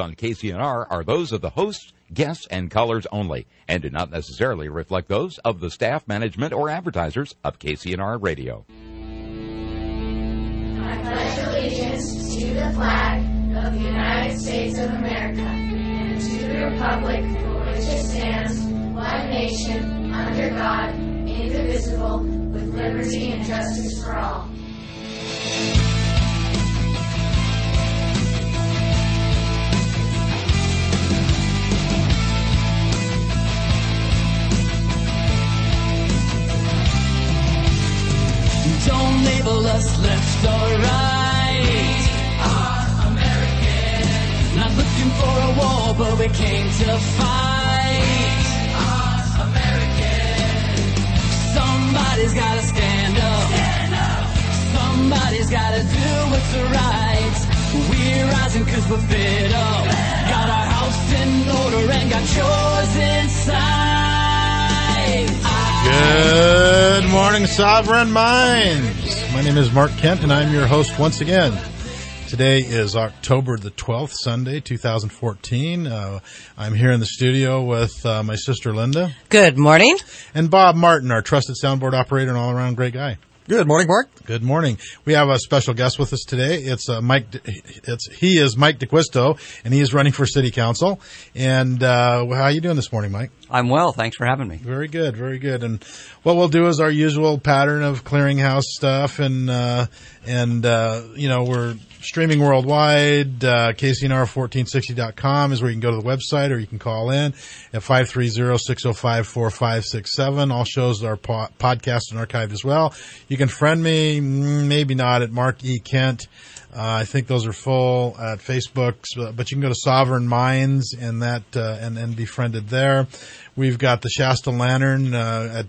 on KCNR are those of the hosts, guests, and callers only, and do not necessarily reflect those of the staff, management, or advertisers of KCNR Radio. I pledge allegiance to the flag of the United States of America and to the republic for which it stands, one nation, under God, indivisible, with liberty and justice for all. Don't label us left or right. Are American. Not looking for a war, but we came to fight. Are American. Somebody's gotta stand up. Stand up. Somebody's gotta do what's right. We're rising 'cause we're fed up. Got our house in order and got yours inside. Good morning, Sovereign Minds. My name is Mark Kent, and I'm your host once again. Today is October the 12th, Sunday, 2014. I'm here in the studio with my sister Linda. Good morning. And Bob Martin, our trusted soundboard operator and all-around great guy. Good morning, Mark. Good morning. We have a special guest with us today. It's he is Mike DeQuisto, and he is running for city council. And how are you doing this morning, Mike? I'm well. Thanks for having me. Very good, very good. And what we'll do is our usual pattern of clearinghouse stuff, and we're streaming worldwide. KCNR1460.com is where you can go to the website, or you can call in at 530-605-4567. All shows are podcast and archived as well. You can friend me, maybe not, at Mark E. Kent. I think those are full at Facebook, but you can go to Sovereign Minds and be friended there. We've got the Shasta Lantern at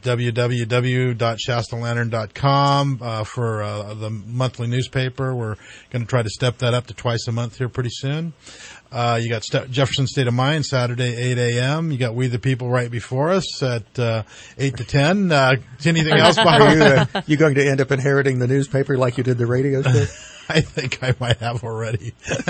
www.shastalantern.com for the monthly newspaper. We're going to try to step that up to twice a month here pretty soon. You got Jefferson State of Mind, Saturday, 8 a.m. You got We the People right before us at 8 to 10. Anything else behind you? You going to end up inheriting the newspaper like you did the radio show? I think I might have already.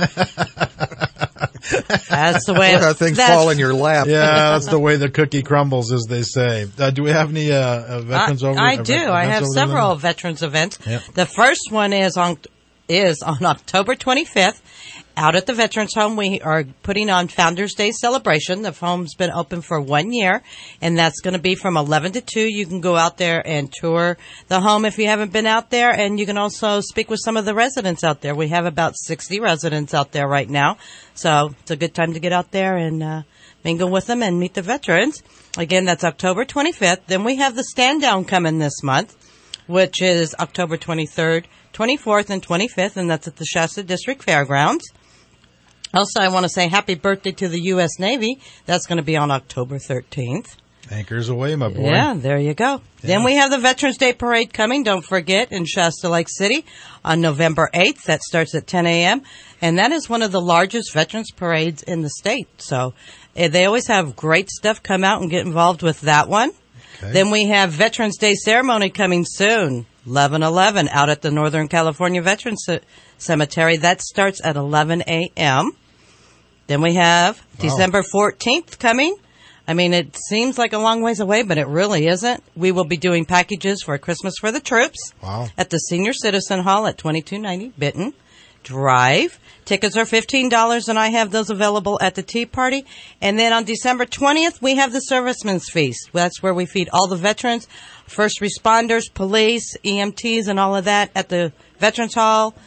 That's the way things fall in your lap. Yeah, that's the way the cookie crumbles, as they say. Do we have any veterans over? I do. I have several veterans events. Yep. The first one is on October 25th. Out at the Veterans Home, we are putting on Founders Day celebration. The home's been open for 1 year, and that's going to be from 11 to 2. You can go out there and tour the home if you haven't been out there, and you can also speak with some of the residents out there. We have about 60 residents out there right now, so it's a good time to get out there and mingle with them and meet the veterans. Again, that's October 25th. Then we have the Stand Down coming this month, which is October 23rd, 24th, and 25th, and that's at the Shasta District Fairgrounds. Also, I want to say happy birthday to the U.S. Navy. That's going to be on October 13th. Anchors away, my boy. Yeah, there you go. Yeah. Then we have the Veterans Day Parade coming, don't forget, in Shasta Lake City on November 8th. That starts at 10 a.m., and that is one of the largest veterans parades in the state. So they always have great stuff. Come out and get involved with that one. Okay. Then we have Veterans Day ceremony coming soon, 11/11, out at the Northern California Veterans Cemetery. That starts at 11 a.m. Then we have December 14th coming. I mean, it seems like a long ways away, but it really isn't. We will be doing packages for Christmas for the Troops at the Senior Citizen Hall at 2290 Benton Drive. Tickets are $15, and I have those available at the Tea Party. And then on December 20th, we have the Servicemen's Feast. That's where we feed all the veterans, first responders, police, EMTs, and all of that at the Veterans Hall.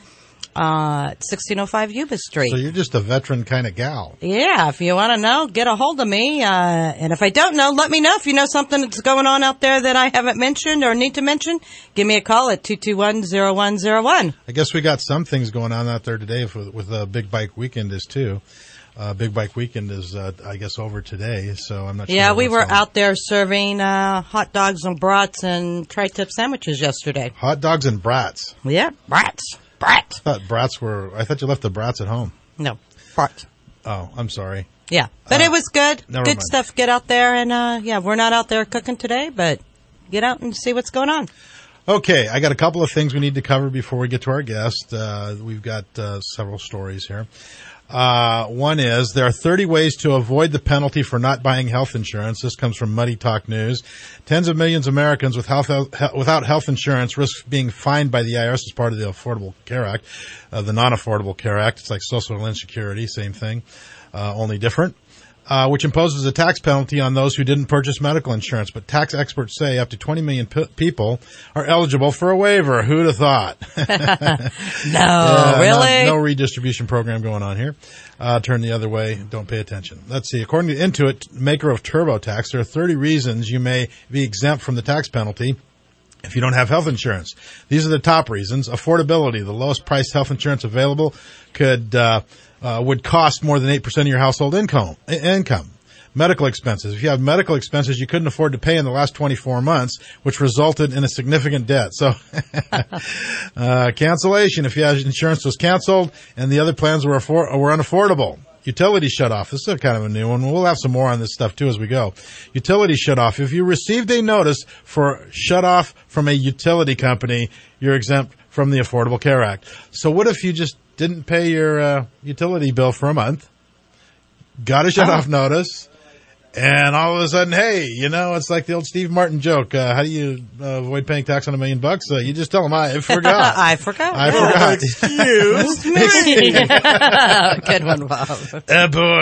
1605 Yuba Street. So you're just a veteran kind of gal. Yeah, if you want to know, get a hold of me. And if I don't know, let me know. If you know something that's going on out there that I haven't mentioned or need to mention, give me a call at 221-0101. I guess we got some things going on out there today with Big Bike Weekend is too. Big Bike Weekend is, I guess, over today, so I'm not sure. Yeah, we were out there serving hot dogs and brats and tri-tip sandwiches yesterday. Hot dogs and brats? Yeah, brats. Brats. I thought you left the brats at home. No, brats. Oh, I'm sorry. Yeah, but it was good. Good mind. stuff. Get out there and, we're not out there cooking today, but get out and see what's going on. Okay, I got a couple of things we need to cover before we get to our guest. We've got several stories here. One is, there are 30 ways to avoid the penalty for not buying health insurance. This comes from Muddy Talk News. Tens of millions of Americans without health insurance risk being fined by the IRS as part of the Affordable Care Act, the Non-Affordable Care Act. It's like Social Insecurity, same thing, only different. Which imposes a tax penalty on those who didn't purchase medical insurance. But tax experts say up to 20 million people are eligible for a waiver. Who'd have thought? Really? No redistribution program going on here. Turn the other way. Don't pay attention. Let's see. According to Intuit, maker of TurboTax, there are 30 reasons you may be exempt from the tax penalty if you don't have health insurance. These are the top reasons. Affordability. The lowest priced health insurance available would cost more than 8% of your household income. Medical expenses. If you have medical expenses you couldn't afford to pay in the last 24 months, which resulted in a significant debt. So, cancellation. If your insurance was canceled and the other plans were unaffordable. Utility shutoff. This is kind of a new one. We'll have some more on this stuff too as we go. Utility shutoff. If you received a notice for shutoff from a utility company, you're exempt from the Affordable Care Act. So what if you just didn't pay your utility bill for a month, got a shutoff notice, and all of a sudden, hey, it's like the old Steve Martin joke. How do you avoid paying tax on $1 million? You just tell them, I forgot. I forgot. Excuse me. Good one, Bob. Boy.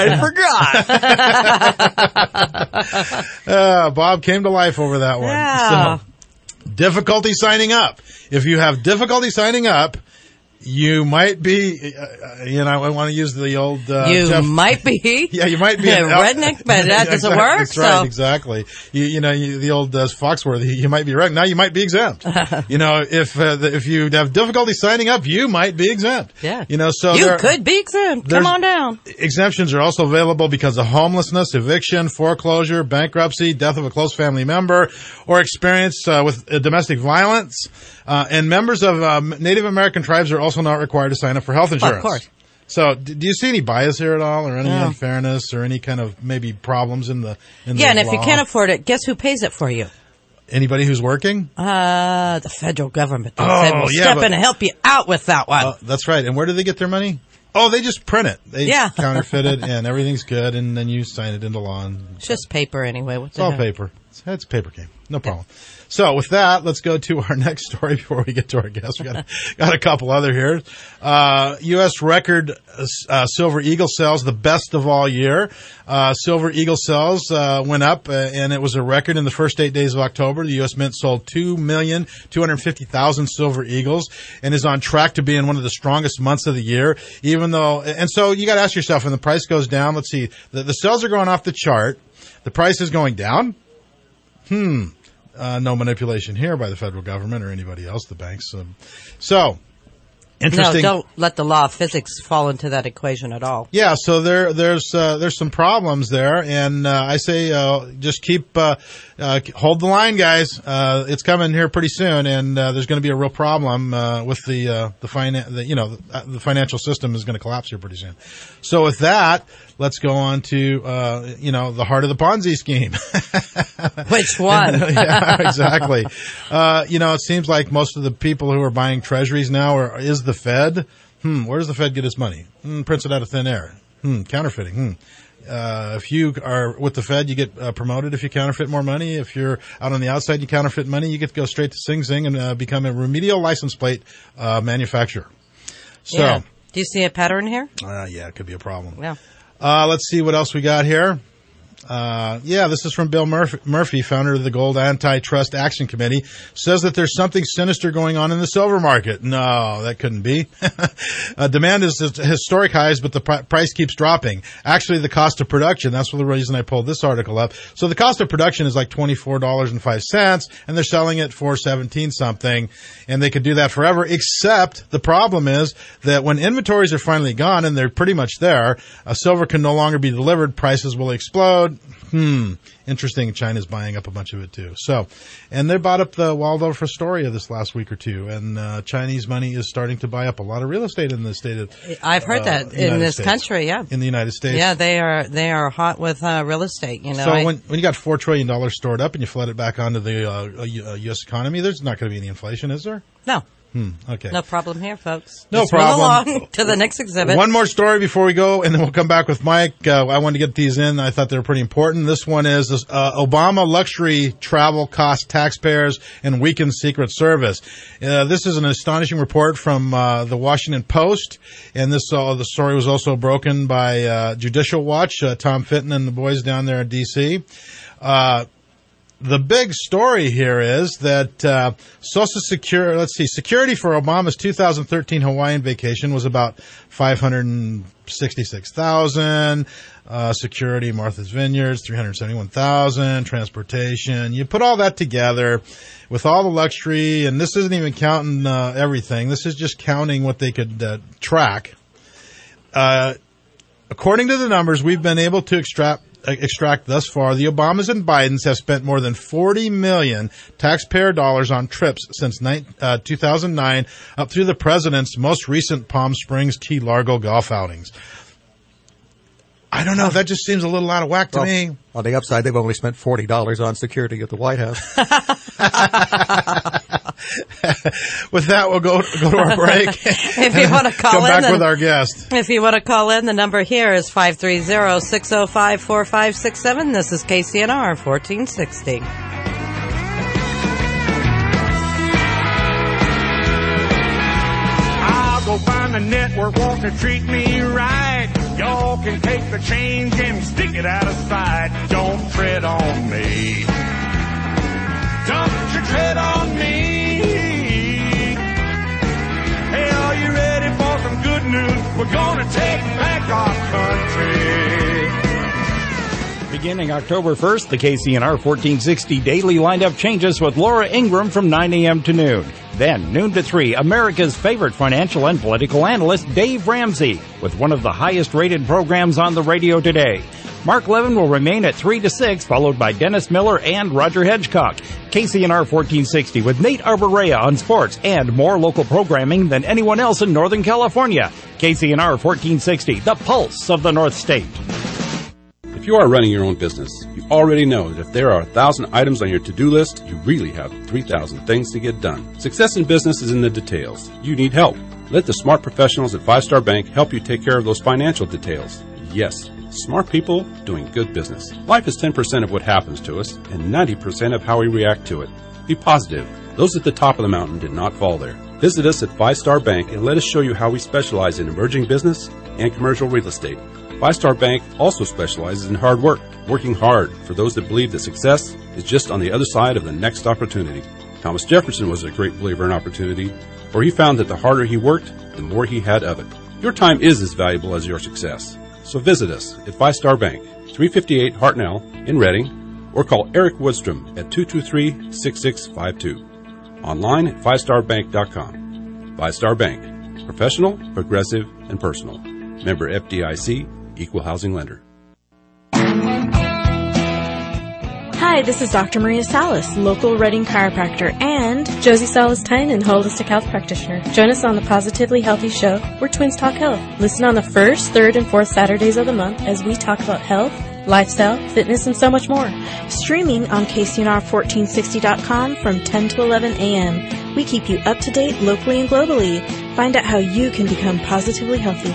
I forgot. Bob came to life over that one. Yeah. So, difficulty signing up. If you have difficulty signing up, you might be, I want to use the old, you might be. Yeah, you might be. Redneck, but that doesn't work. That's right, exactly. The old Foxworthy, you might be right. Now you might be exempt. If you have difficulty signing up, you might be exempt. Yeah. So you could be exempt. Come on down. Exemptions are also available because of homelessness, eviction, foreclosure, bankruptcy, death of a close family member, or experience with domestic violence. And members of Native American tribes are also not required to sign up for health insurance. Of course. So, do you see any bias here at all, or any unfairness, or any kind of maybe problems in the Yeah, and law? if you can't afford it, guess who pays it for you? Anybody who's working? The federal government. The Fed will step in and help you out with that one. That's right. And where do they get their money? Oh, they just print it. They counterfeit it, and everything's good, and then you sign it into law. It's just paper anyway. It's all paper. It's a paper game. No problem. So with that, let's go to our next story before we get to our guest. We got a couple other here. U.S. record Silver Eagle sales, the best of all year. Silver Eagle sales went up, and it was a record in the first 8 days of October. The U.S. Mint sold 2,250,000 Silver Eagles and is on track to be in one of the strongest months of the year. So you got to ask yourself, when the price goes down, let's see, the sales are going off the chart. The price is going down. No manipulation here by the federal government or anybody else, the banks. Interesting. No, don't let the law of physics fall into that equation at all. Yeah, so there's some problems there, and I say just keep hold the line, guys. It's coming here pretty soon, and there's going to be a real problem with the financial system is going to collapse here pretty soon. So with that, let's go on to the heart of the Ponzi scheme. Which one? Yeah, exactly. It seems like most of the people who are buying treasuries now is the Fed. Where does the Fed get its money? Prints it out of thin air. Counterfeiting. If you are with the Fed, you get promoted if you counterfeit more money. If you're out on the outside, you counterfeit money, you get to go straight to Sing Sing and become a remedial license plate manufacturer. So, yeah. Do you see a pattern here? Yeah, it could be a problem. Yeah. Let's see what else we got here. This is from Bill Murphy, founder of the Gold Antitrust Action Committee, says that there's something sinister going on in the silver market. No, that couldn't be. Demand is at historic highs, but the price keeps dropping. Actually, the cost of production, that's the reason I pulled this article up. So the cost of production is like $24.05, and they're selling it for 17 something, and they could do that forever, except the problem is that when inventories are finally gone, and they're pretty much there, silver can no longer be delivered, prices will explode. Interesting. China's buying up a bunch of it too. So, and they bought up the Waldorf Astoria this last week or two, and Chinese money is starting to buy up a lot of real estate in the state of. I've heard that in this country. Yeah, in the United States. Yeah, they are hot with real estate. So when you got $4 trillion stored up and you flood it back onto the U.S. economy, there's not going to be any inflation, is there? No. Okay. No problem here, folks. No Just move problem. along to the next exhibit. One more story before we go, and then we'll come back with Mike. I wanted to get these in. I thought they were pretty important. This one is Obama luxury travel costs taxpayers and weakens Secret Service. This is an astonishing report from the Washington Post, and this the story was also broken by Judicial Watch, Tom Fitton and the boys down there at D.C. The big story here is that Social Security, security for Obama's 2013 Hawaiian vacation was about $566,000. Security, Martha's Vineyards, $371,000. Transportation. You put all that together with all the luxury, and this isn't even counting everything. This is just counting what they could track. According to the numbers we've been able to extract thus far, the Obamas and Bidens have spent more than $40 million taxpayer dollars on trips since 2009 up through the president's most recent Palm Springs Key Largo golf outings. I don't know. That just seems a little out of whack to me. On the upside, they've only spent $40 on security at the White House. With that, we'll go to our break. If you want to call come in, back with our guest. If you want to call in, the number here is 530-605-4567. This is KCNR 1460. I'll go find a network want to treat me right. Y'all can take the change and stick it out of sight. Don't tread on me. Don't you tread on me. Hey, are you ready for some good news? We're gonna take back our country. Beginning October 1st, the KCNR 1460 daily lineup changes with Laura Ingram from 9 a.m. to noon. Then, noon to 3, America's favorite financial and political analyst, Dave Ramsey, with one of the highest-rated programs on the radio today. Mark Levin will remain at 3 to 6, followed by Dennis Miller and Roger Hedgecock. KCNR 1460 with Nate Arborea on sports and more local programming than anyone else in Northern California. KCNR 1460, the pulse of the North State. If you are running your own business, you already know that if there are 1,000 items on your to-do list, you really have 3,000 things to get done. Success in business is in the details. You need help. Let the smart professionals at Five Star Bank help you take care of those financial details. Yes, smart people doing good business. Life is 10% of what happens to us and 90% of how we react to it. Be positive. Those at the top of the mountain did not fall there. Visit us at Five Star Bank and let us show you how we specialize in emerging business and commercial real estate. Five Star Bank also specializes in hard work, working hard for those that believe that success is just on the other side of the next opportunity. Thomas Jefferson was a great believer in opportunity, for he found that the harder he worked, the more he had of it. Your time is as valuable as your success. So visit us at Five Star Bank, 358 Hartnell in Reading, or call Eric Woodstrom at 223-6652. Online at fivestarbank.com. Five Star Bank. Professional, progressive, and personal. Member FDIC, Equal Housing Lender. Hi, this is Dr. Maria Salas, local Reading chiropractor, and Josie Salas-Tynan, holistic health practitioner. Join us on the Positively Healthy Show, where twins talk health. Listen on the first, third, and fourth Saturdays of the month as we talk about health, lifestyle, fitness, and so much more. Streaming on KCNR1460.com from 10 to 11 a.m. We keep you up to date locally and globally. Find out how you can become positively healthy.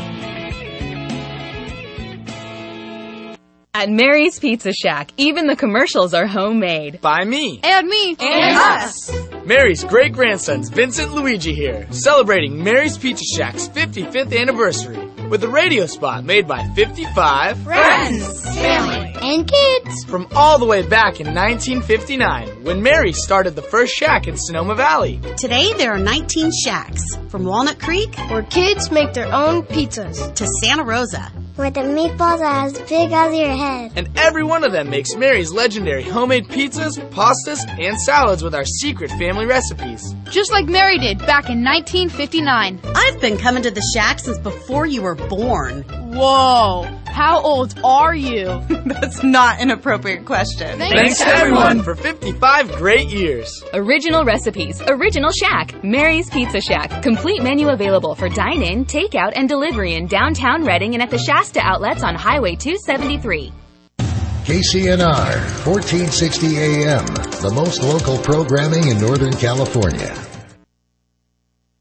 At Mary's Pizza Shack, even the commercials are homemade. By me. And me. And us. Mary's great-grandsons, Vincent and Luigi here, celebrating Mary's Pizza Shack's 55th anniversary with a radio spot made by 55 friends, family, and kids from all the way back in 1959 when Mary started the first shack in Sonoma Valley. Today there are 19 shacks, from Walnut Creek, where kids make their own pizzas, to Santa Rosa, where the meatballs are as big as your head. And every one of them makes Mary's legendary homemade pizzas, pastas, and salads with our secret family recipes. Just like Mary did back in 1959. I've been coming to the shack since before you were born. Whoa! How old are you? That's not an appropriate question. Thanks everyone for 55 great years. Original recipes, original shack, Mary's Pizza Shack. Complete menu available for dine-in, takeout, and delivery in downtown Reading and at the Shasta outlets on Highway 273. KCNR 1460 AM, the most local programming in Northern California.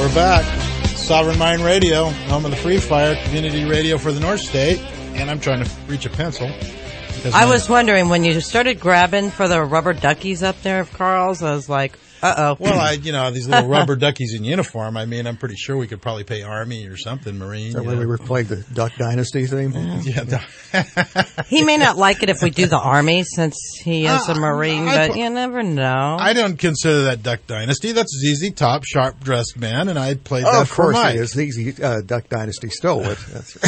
We're back. Sovereign Mind Radio, home of the Free Fire, community radio for the North State. And I'm trying to reach a pencil. I was wondering, when you started grabbing for the rubber duckies up there of Carl's, I was like, uh-oh. Well, these little rubber duckies in uniform, I mean, I'm pretty sure we could probably pay Army or something, Marine. Is that where we were playing the Duck Dynasty theme? Yeah. He may not like it if we do the Army, since he is a Marine, but you never know. I don't consider that Duck Dynasty. That's ZZ Top, sharp-dressed man, and I played that for Mike. Of course he is. Duck Dynasty stole it.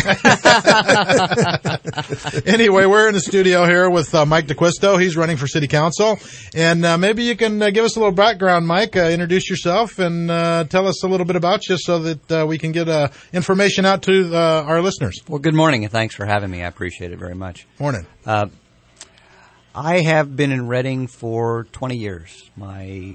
Anyway, we're in the studio here with Mike DeQuisto. He's running for city council. And maybe you can give us a little background, Mike. Introduce yourself and tell us a little bit about you so that we can get information out to our listeners. Well, good morning, and thanks for having me. I appreciate it very much. Morning. I have been in Reading for 20 years. My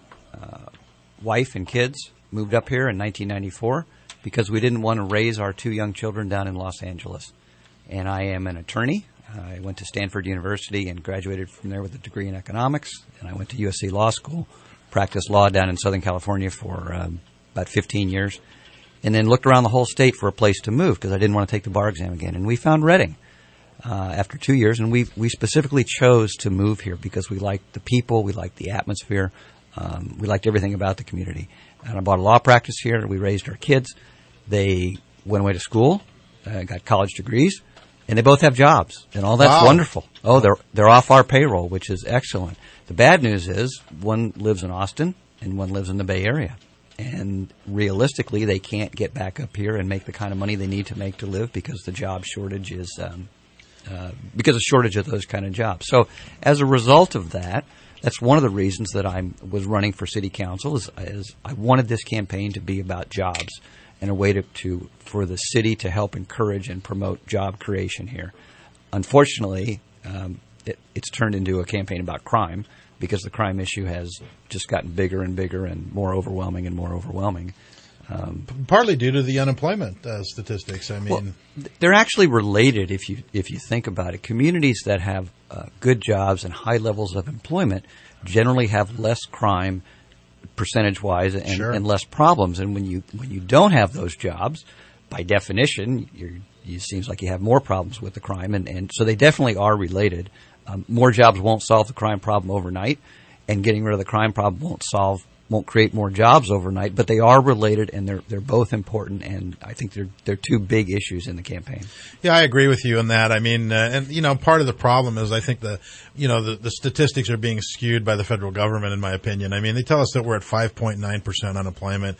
wife and kids moved up here in 1994 because we didn't want to raise our 2 young children down in Los Angeles. And I am an attorney. I went to Stanford University and graduated from there with a degree in economics. And I went to USC Law School, practiced law down in Southern California for about 15 years, and then looked around the whole state for a place to move because I didn't want to take the bar exam again. And we found Reading after 2 years, and we specifically chose to move here because we liked the people, we liked the atmosphere, we liked everything about the community. And I bought a law practice here. We raised our kids. They went away to school, got college degrees, and they both have jobs, and all that's wonderful. Oh, they're off our payroll, which is excellent. The bad news is one lives in Austin and one lives in the Bay Area. And realistically, they can't get back up here and make the kind of money they need to make to live because the job shortage is because of shortage of those kind of jobs. So as a result of that, that's one of the reasons that I was running for city council is I wanted this campaign to be about jobs and a way for the city to help encourage and promote job creation here. Unfortunately, it's turned into a campaign about crime because the crime issue has just gotten bigger and bigger and more overwhelming and more overwhelming. Partly due to the unemployment statistics. I mean, well, they're actually related if you think about it. Communities that have good jobs and high levels of employment generally have less crime percentage-wise and less problems. And when you don't have those jobs, by definition, it seems like you have more problems with the crime. And so they definitely are related. More jobs won't solve the crime problem overnight, and getting rid of the crime problem won't create more jobs overnight, but they are related and they're both important, and I think they're 2 big issues in the campaign. Yeah, I agree with you on that. I mean, and part of the problem is I think the statistics are being skewed by the federal government, in my opinion. I mean, they tell us that we're at 5.9% unemployment.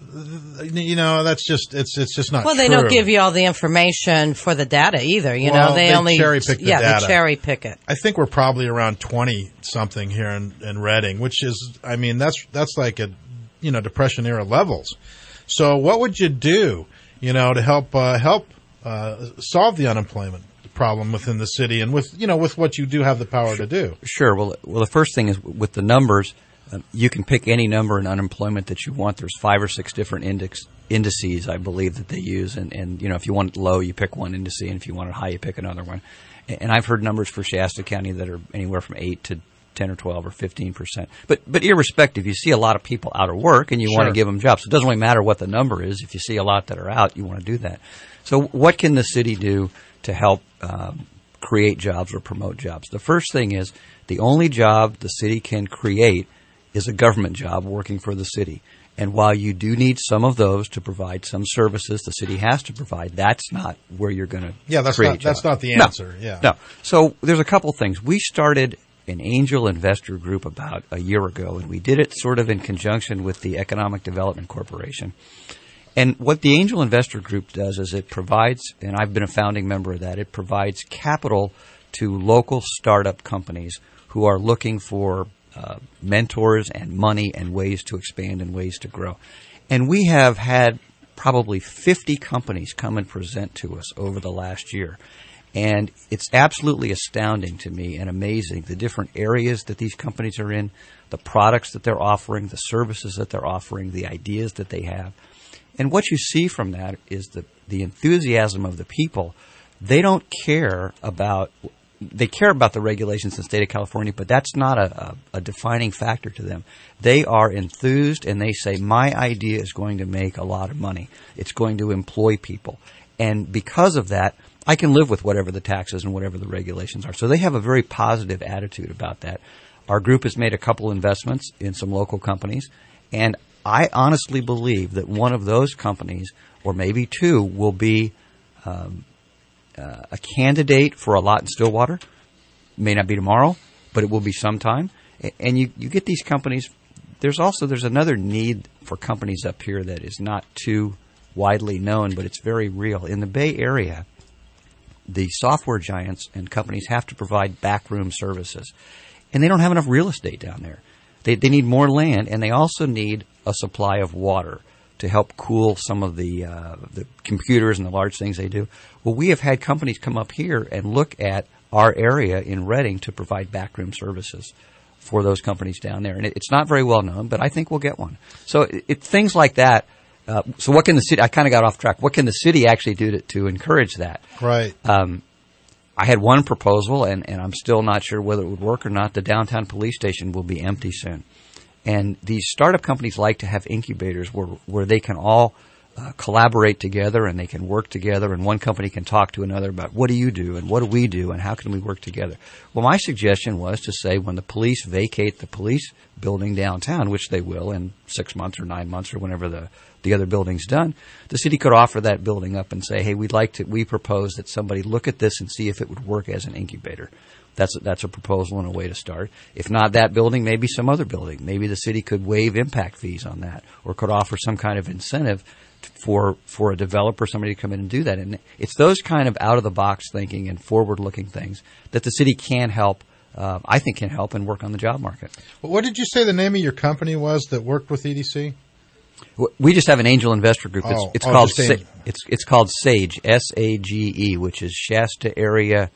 That's just it's just not true. Well, they don't give you all the information for the data either. They only cherry pick the data. They cherry pick it. I think we're probably around 20 something here in Reading, which is, I mean, that's like a Depression era levels. So what would you do, to help solve the unemployment problem within the city and with what you do have the power to do? Sure. Well, the first thing is with the numbers. You can pick any number in unemployment that you want. There's 5 or 6 different indices, I believe, that they use. And if you want it low, you pick one indice, and if you want it high, you pick another one. And I've heard numbers for Shasta County that are anywhere from 8 to 10 or 12 or 15%. But irrespective, you see a lot of people out of work, and you want to give them jobs. So it doesn't really matter what the number is. If you see a lot that are out, you want to do that. So what can the city do to help create jobs or promote jobs? The first thing is the only job the city can create is a government job working for the city. And while you do need some of those to provide some services the city has to provide, that's not where you're going to create jobs. That's not the answer. No. So there's a couple things. We started an angel investor group about a year ago, and we did it sort of in conjunction with the Economic Development Corporation. And what the angel investor group does is it provides, and I've been a founding member of that, it provides capital to local startup companies who are looking for mentors and money and ways to expand and ways to grow. And we have had probably 50 companies come and present to us over the last year. And it's absolutely astounding to me and amazing the different areas that these companies are in, the products that they're offering, the services that they're offering, the ideas that they have. And what you see from that is the enthusiasm of the people. They don't care about they care about the regulations in the state of California, but that's not a defining factor to them. They are enthused, and they say, my idea is going to make a lot of money. It's going to employ people. And because of that, I can live with whatever the taxes and whatever the regulations are. So they have a very positive attitude about that. Our group has made a couple investments in some local companies, and I honestly believe that one of those companies, or maybe two, will be a candidate for a lot in Stillwater. May not be tomorrow, but it will be sometime. And you get these companies. There's another need for companies up here that is not too widely known, but it's very real. In the Bay Area, the software giants and companies have to provide backroom services. And they don't have enough real estate down there. They need more land, and they also need a supply of water to help cool some of the computers and the large things they do. Well, we have had companies come up here and look at our area in Redding to provide backroom services for those companies down there. And it's not very well known, but I think we'll get one. So things like that. So what can the city – I kind of got off track. What can the city actually do to encourage that? Right. I had one proposal, and I'm still not sure whether it would work or not. The downtown police station will be empty soon. And these startup companies like to have incubators where they can all collaborate together and they can work together, and one company can talk to another about what do you do and what do we do and how can we work together. Well, my suggestion was to say when the police vacate the police building downtown, which they will in 6 months or 9 months or whenever the other building's done, the city could offer that building up and say, hey, we propose that somebody look at this and see if it would work as an incubator. That's a proposal and a way to start. If not that building, maybe some other building. Maybe the city could waive impact fees on that, or could offer some kind of incentive for a developer, somebody to come in and do that. And it's those kind of out-of-the-box thinking and forward-looking things that the city can help, I think can help and work on the job market. Well, what did you say the name of your company was that worked with EDC? We just have an angel investor group. It's called SAGE, SAGE, which is Shasta Area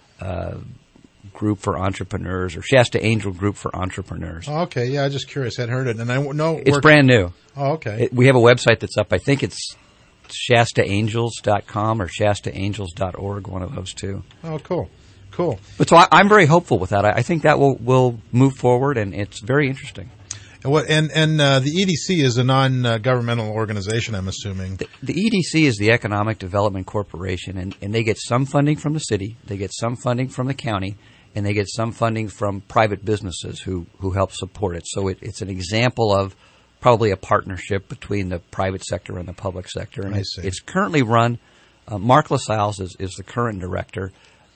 Group for Entrepreneurs, or Shasta Angel Group for Entrepreneurs. Oh, okay, yeah, I was just curious. I hadn't heard it, and I know it's brand new. Oh, okay. We have a website that's up. I think it's ShastaAngels.com or ShastaAngels.org, one of those two. Oh, cool. But so I'm very hopeful with that. I think that will move forward, and it's very interesting. And the EDC is a non-governmental organization, I'm assuming. The EDC is the Economic Development Corporation, and they get some funding from the city, they get some funding from the county, and they get some funding from private businesses who help support it. So it's an example of probably a partnership between the private sector and the public sector. And it's currently run, Mark LaSalle's is the current director.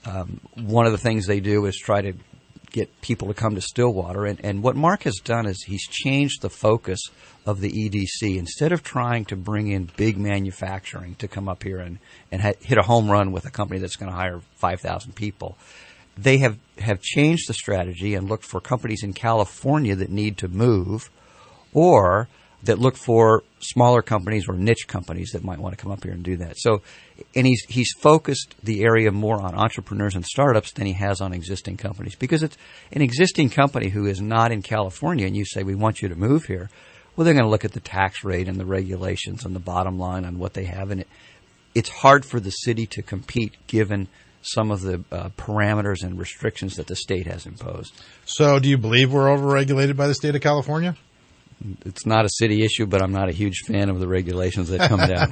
One of the things they do is try to get people to come to Stillwater. And what Mark has done is he's changed the focus of the EDC. Instead of trying to bring in big manufacturing to come up here and hit a home run with a company that's going to hire 5,000 people, they have changed the strategy and looked for companies in California that need to move, or that look for smaller companies or niche companies that might want to come up here and do that. So, and he's focused the area more on entrepreneurs and startups than he has on existing companies. Because it's an existing company who is not in California, and you say, we want you to move here, well, they're going to look at the tax rate and the regulations and the bottom line on what they have. And it's hard for the city to compete given some of the parameters and restrictions that the state has imposed. So do you believe we're overregulated by the state of California? It's not a city issue, but I'm not a huge fan of the regulations that come down.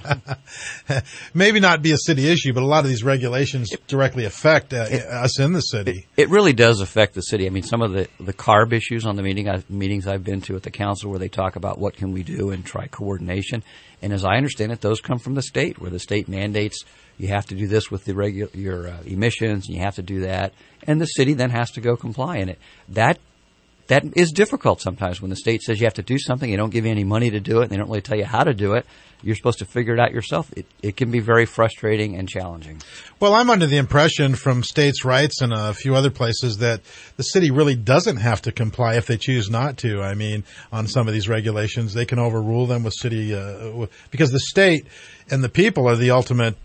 Maybe not be a city issue, but a lot of these regulations directly affect us in the city. It really does affect the city. I mean, some of the CARB issues on the meetings I've been to at the council where they talk about what can we do and try coordination. And as I understand it, those come from the state, where the state mandates you have to do this with your emissions, and you have to do that. And the city then has to go comply in it. That is difficult sometimes when the state says you have to do something, they don't give you any money to do it, and they don't really tell you how to do it. You're supposed to figure it out yourself. It can be very frustrating and challenging. Well, I'm under the impression from states' rights and a few other places that the city really doesn't have to comply if they choose not to. I mean, on some of these regulations, they can overrule them with city because the state and the people are the ultimate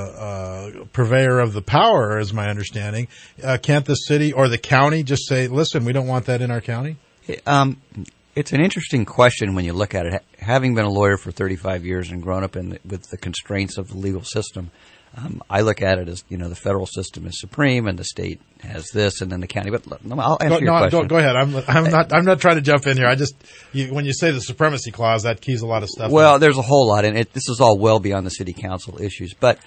purveyor of the power, is my understanding. Can't the city or the county just say, listen, we don't want that in our county? It's an interesting question when you look at it. Having been a lawyer for 35 years and grown up with the constraints of the legal system, I look at it as, the federal system is supreme and the state has this and then the county. But I'll answer your question. Go ahead. I'm not trying to jump in here. When you say the supremacy clause, that keys a lot of stuff. Well, there's a whole lot in it. This is all well beyond the city council issues. But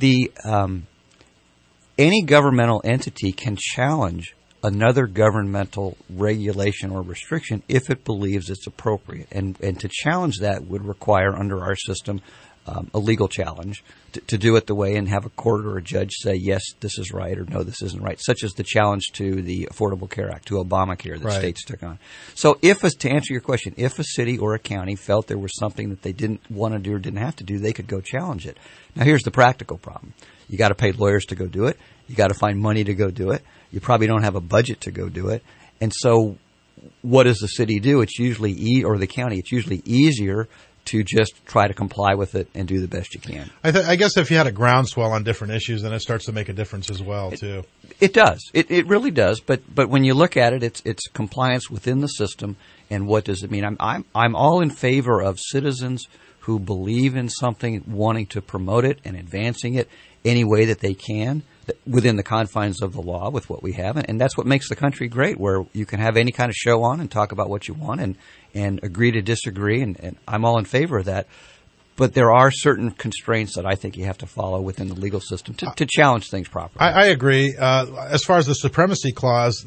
any governmental entity can challenge another governmental regulation or restriction if it believes it's appropriate. And to challenge that would require, under our system, a legal challenge to do it the way and have a court or a judge say, yes, this is right, or no, this isn't right, such as the challenge to the Affordable Care Act, to Obamacare that states took on. So to answer your question, if a city or a county felt there was something that they didn't want to do or didn't have to do, they could go challenge it. Now, here's the practical problem. You got to pay lawyers to go do it. You got to find money to go do it. You probably don't have a budget to go do it. And so what does the city do? It's usually or the county. It's usually easier to just try to comply with it and do the best you can. I guess if you had a groundswell on different issues, then it starts to make a difference as well, too. It does. It really does. But when you look at it, it's compliance within the system. And what does it mean? I'm all in favor of citizens who believe in something, wanting to promote it and advancing it any way that they can within the confines of the law with what we have. And that's what makes the country great, where you can have any kind of show on and talk about what you want and agree to disagree. And I'm all in favor of that. But there are certain constraints that I think you have to follow within the legal system to challenge things properly. I agree. As far as the supremacy clause,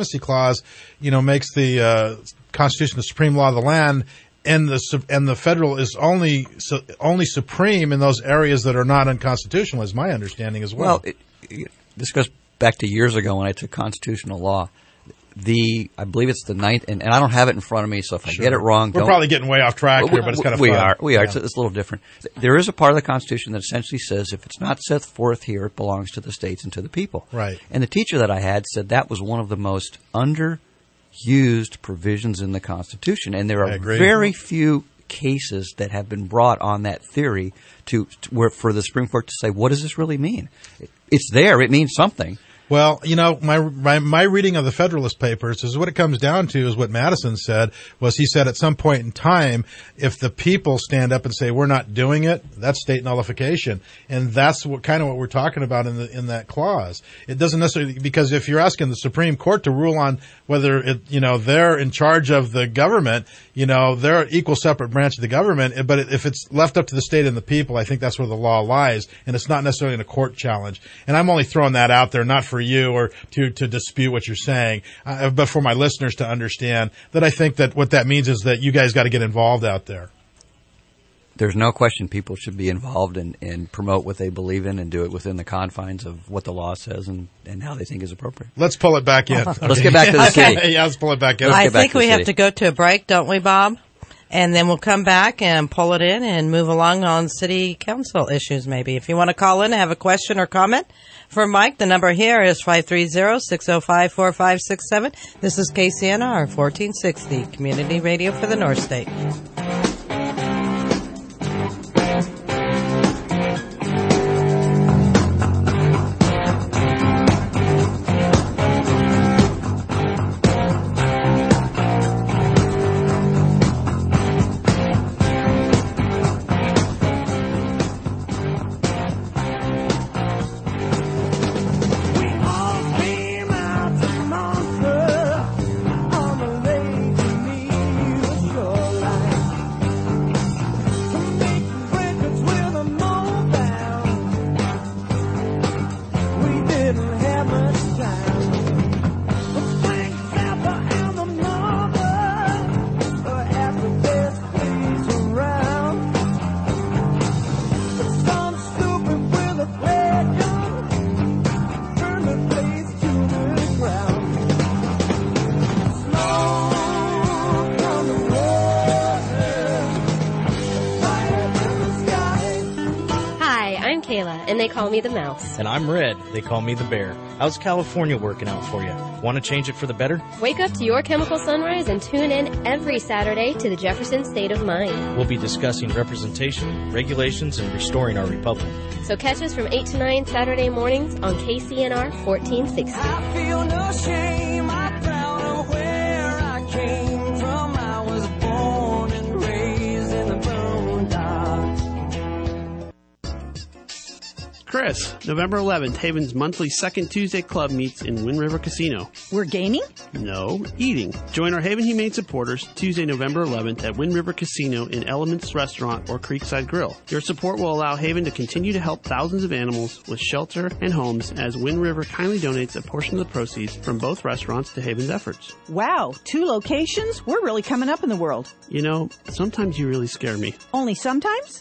makes the Constitution the supreme law of the land. And the federal is only supreme in those areas that are not unconstitutional, is my understanding as well. Well, this goes back to years ago when I took constitutional law. I believe it's the 9th, and I don't have it in front of me, so if I get it wrong, we're probably getting way off track here, but it's kind of fun. We are. It's a little different. There is a part of the Constitution that essentially says if it's not set forth here, it belongs to the states and to the people. Right. And the teacher that I had said that was one of the most underused provisions in the Constitution, and there are very few cases that have been brought on that theory for the Supreme Court to say, what does this really mean? It's there. It means something. Well, my reading of the Federalist Papers is what it comes down to is what Madison said, was he said at some point in time, if the people stand up and say, we're not doing it, that's state nullification. And that's what we're talking about in that clause. It doesn't necessarily, because if you're asking the Supreme Court to rule on whether they're in charge of the government, they're an equal separate branch of the government. But if it's left up to the state and the people, I think that's where the law lies. And it's not necessarily in a court challenge. And I'm only throwing that out there, not for you or to dispute what you're saying, but for my listeners to understand that I think that what that means is that you guys got to get involved out there. There's no question people should be involved and promote what they believe in and do it within the confines of what the law says and how they think is appropriate. Let's pull it back in. Let's get back to the city. Yeah, let's pull it back in. I think we have to go to a break, don't we, Bob? And then we'll come back and pull it in and move along on city council issues maybe. If you want to call in and have a question or comment for Mike, the number here is 530-605-4567. This is KCNR 1460, Community Radio for the North State. And they call me the mouse. And I'm Red. They call me the bear. How's California working out for you? Want to change it for the better? Wake up to your chemical sunrise and tune in every Saturday to the Jefferson State of Mind. We'll be discussing representation, regulations, and restoring our republic. So catch us from 8 to 9 Saturday mornings on KCNR 1460. I feel no shame. I'm proud of where I came from. I was born and raised in the Boondocks. Chris. November 11th, Haven's monthly Second Tuesday Club meets in Wind River Casino. We're gaming? No, eating. Join our Haven Humane supporters Tuesday, November 11th at Wind River Casino in Elements Restaurant or Creekside Grill. Your support will allow Haven to continue to help thousands of animals with shelter and homes as Wind River kindly donates a portion of the proceeds from both restaurants to Haven's efforts. Wow, 2 locations? We're really coming up in the world. You know, sometimes you really scare me. Only sometimes?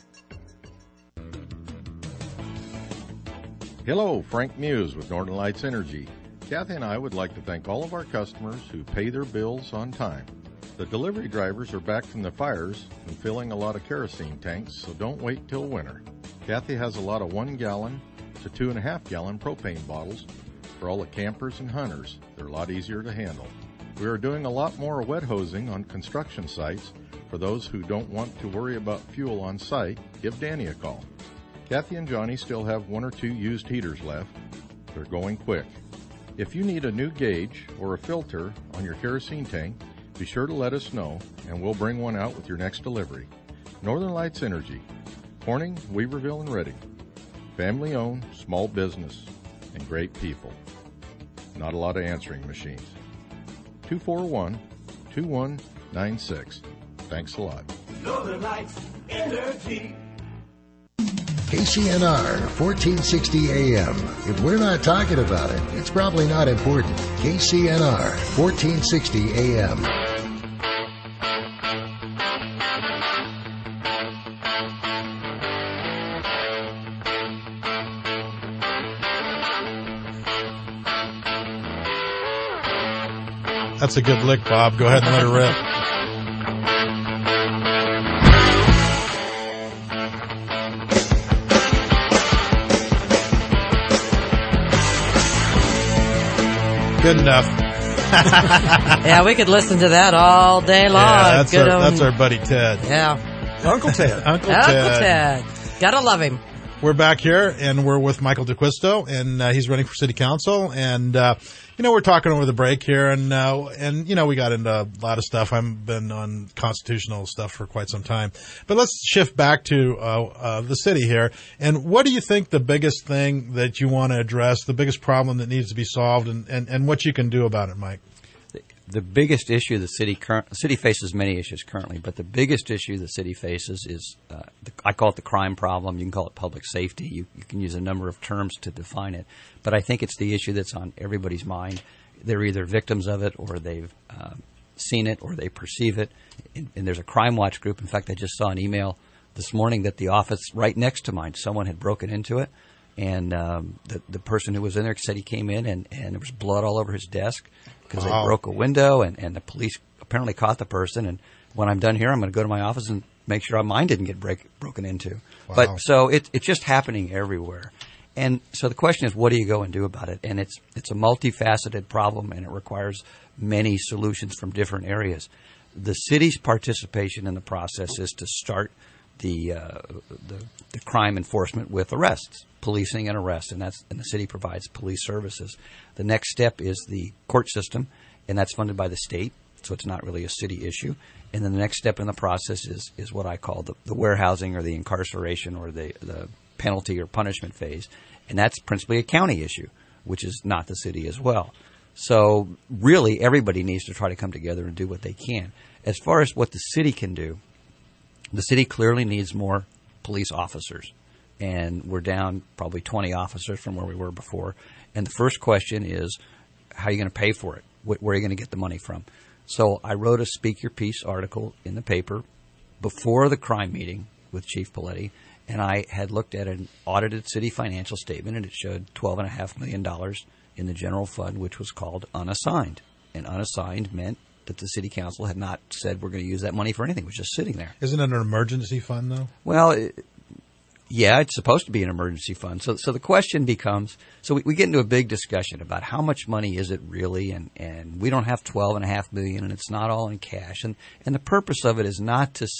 Hello, Frank Muse with Northern Lights Energy. Kathy and I would like to thank all of our customers who pay their bills on time. The delivery drivers are back from the fires and filling a lot of kerosene tanks, so don't wait till winter. Kathy has a lot of 1 gallon to 2.5 gallon propane bottles for all the campers and hunters. They're a lot easier to handle. We are doing a lot more wet hosing on construction sites. For those who don't want to worry about fuel on site, give Danny a call. Kathy and Johnny still have 1 or 2 used heaters left. They're going quick. If you need a new gauge or a filter on your kerosene tank, be sure to let us know and we'll bring one out with your next delivery. Northern Lights Energy, Corning, Weaverville, and Reading. Family owned, small business, and great people. Not a lot of answering machines. 241-2196. Thanks a lot. Northern Lights Energy. KCNR 1460 AM. If we're not talking about it, it's probably not important. KCNR 1460 AM. That's a good lick, Bob. Go ahead and let her rip. Good enough. Yeah, we could listen to that all day long. Yeah, that's our buddy Ted. Yeah. Uncle Ted. Uncle Ted. Gotta love him. We're back here, and we're with Michael DeQuisto, and he's running for city council. And we're talking over the break here, and we got into a lot of stuff. I've been on constitutional stuff for quite some time, but let's shift back to the city here. And what do you think the biggest thing that you want to address, the biggest problem that needs to be solved, and what you can do about it, Mike? The biggest issue the city faces many issues currently, but the biggest issue the city faces is I call it the crime problem. You can call it public safety. You can use a number of terms to define it, but I think it's the issue that's on everybody's mind. They're either victims of it, or they've seen it, or they perceive it. And there's a crime watch group. In fact, I just saw an email this morning that the office right next to mine, someone had broken into it, and the person who was in there said he came in and there was blood all over his desk. Because they broke a window, and the police apparently caught the person. And when I'm done here, I'm going to go to my office and make sure mine didn't get broken into. Wow. But so it's just happening everywhere. And so the question is, what do you go and do about it? And it's a multifaceted problem, and it requires many solutions from different areas. The city's participation in the process is to start the crime enforcement with arrests, policing and arrests, and the city provides police services. The next step is the court system, and that's funded by the state, so it's not really a city issue. And then the next step in the process is what I call the warehousing or the incarceration or the penalty or punishment phase, and that's principally a county issue, which is not the city as well. So really everybody needs to try to come together and do what they can. As far as what the city can do, the city clearly needs more police officers, and we're down probably 20 officers from where we were before. And the first question is, how are you going to pay for it? Where are you going to get the money from? So I wrote a Speak Your Piece article in the paper before the crime meeting with Chief Paletti, and I had looked at an audited city financial statement, and it showed $12.5 million in the general fund, which was called unassigned. And unassigned meant that the city council had not said we're going to use that money for anything. It was just sitting there. Isn't it an emergency fund, though? Well, yeah, it's supposed to be an emergency fund. So the question becomes, so we get into a big discussion about how much money is it really, and we don't have $12.5 million, and it's not all in cash. And the purpose of it is not to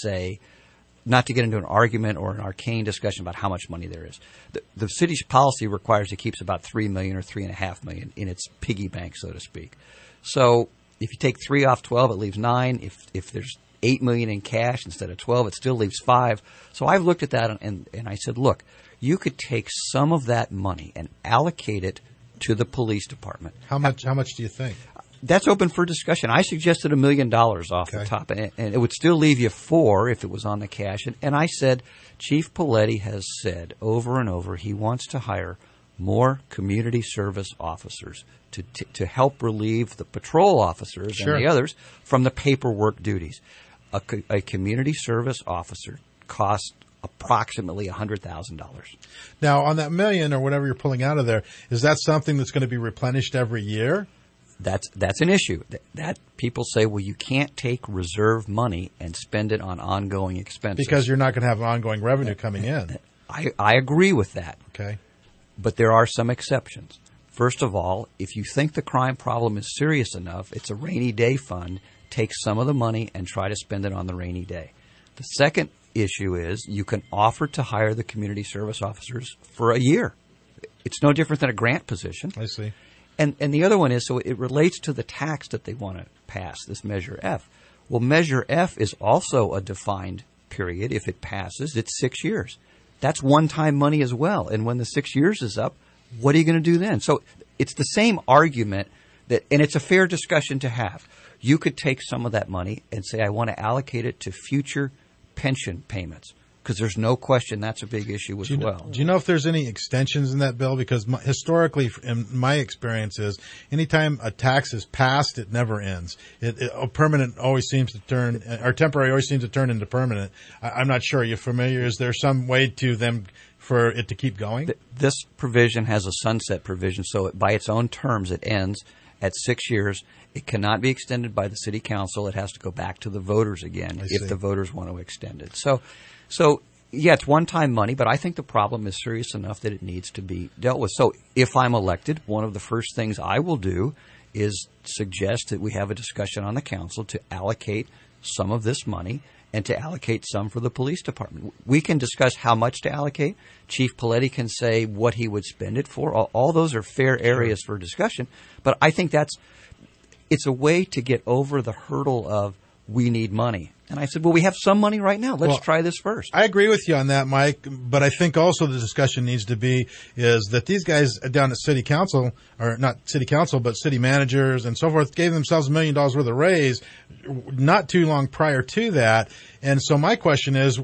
get into an argument or an arcane discussion about how much money there is. The city's policy requires it keeps about $3 million or $3.5 million in its piggy bank, so to speak. So if you take 3 off 12, it leaves 9. If there's $8 million in cash instead of 12, it still leaves 5. So I've looked at that and I said, look, you could take some of that money and allocate it to the police department. How much do you think? That's open for discussion. I suggested $1 million off the top, and it would still leave you 4 if it was on the cash. And I said, Chief Paletti has said over and over he wants to hire more community service officers to help relieve the patrol officers and the others from the paperwork duties. A community service officer costs approximately $100,000. Now, on that $1 million or whatever you're pulling out of there, is that something that's going to be replenished every year? That's an issue. That people say, well, you can't take reserve money and spend it on ongoing expenses. Because you're not going to have ongoing revenue coming in. I agree with that. Okay. But there are some exceptions. First of all, if you think the crime problem is serious enough, it's a rainy day fund. Take some of the money and try to spend it on the rainy day. The second issue is you can offer to hire the community service officers for a year. It's no different than a grant position. I see. And the other one is, so it relates to the tax that they want to pass, this Measure F. Well, Measure F is also a defined period. If it passes, it's 6 years. That's one-time money as well. And when the 6 years is up, what are you going to do then? So it's the same argument and it's a fair discussion to have. You could take some of that money and say, I want to allocate it to future pension payments. Because there's no question that's a big issue as well. Do you know if there's any extensions in that bill? Because historically, in my experience, is anytime a tax is passed, it never ends. Permanent always seems to turn, or temporary always seems to turn into permanent. I'm not sure. Are you familiar? Is there some way to them for it to keep going? This provision has a sunset provision, so by its own terms, it ends at 6 years. It cannot be extended by the city council. It has to go back to the voters again if the voters want to extend it. So, yeah, it's one-time money, but I think the problem is serious enough that it needs to be dealt with. So if I'm elected, one of the first things I will do is suggest that we have a discussion on the council to allocate some of this money and to allocate some for the police department. We can discuss how much to allocate. Chief Paletti can say what he would spend it for. All those are fair areas for discussion. But I think it's a way to get over the hurdle of we need money. And I said, well, we have some money right now. Let's try this first. I agree with you on that, Mike. But I think also the discussion needs to be is that these guys down at city council, or not city council, but city managers and so forth, gave themselves $1 million worth of raise not too long prior to that. And so my question is,